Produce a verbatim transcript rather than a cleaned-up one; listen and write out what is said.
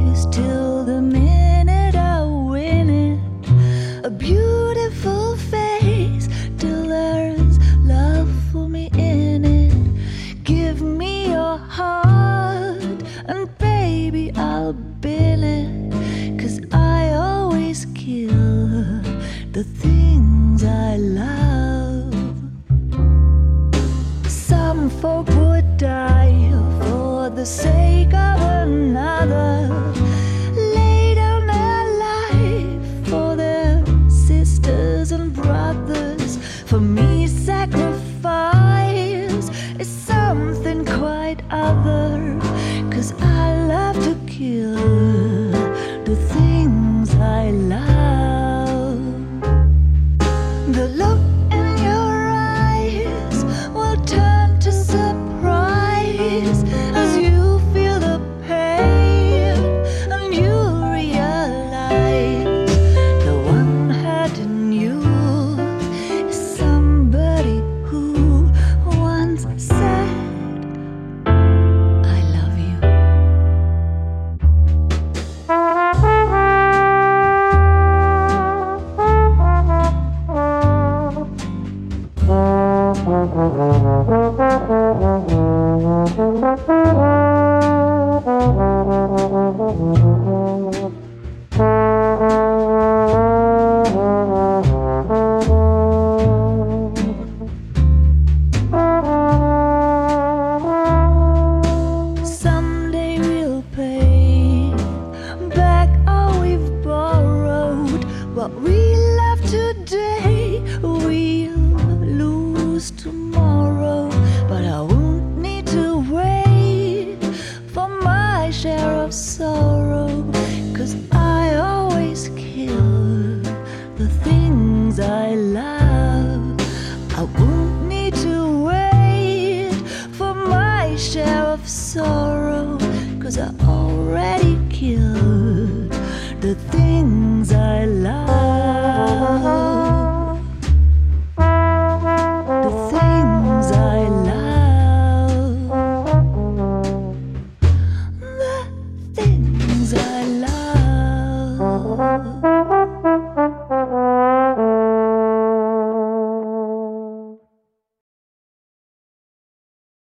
days till the minute I win it. A beautiful face till there's love for me in it. Give me your heart and baby I'll bill it, 'cause I always kill the things I love. Some folk would die for the sake of another, lay down their life for their sisters and brothers. For me, sacrifice is something quite other, 'cause I love to kill the things I love. The look in your eyes will turn to surprise as you feel the pain and you realize the one hurting you is somebody who once said, I love you. Someday we'll pay back all we've borrowed. What we love today, we'll lose tomorrow. But I won't need to wait for my share of sorrow, 'cause I always kill the things I love. I won't need to wait for my share of sorrow, 'cause I already killed the things I love.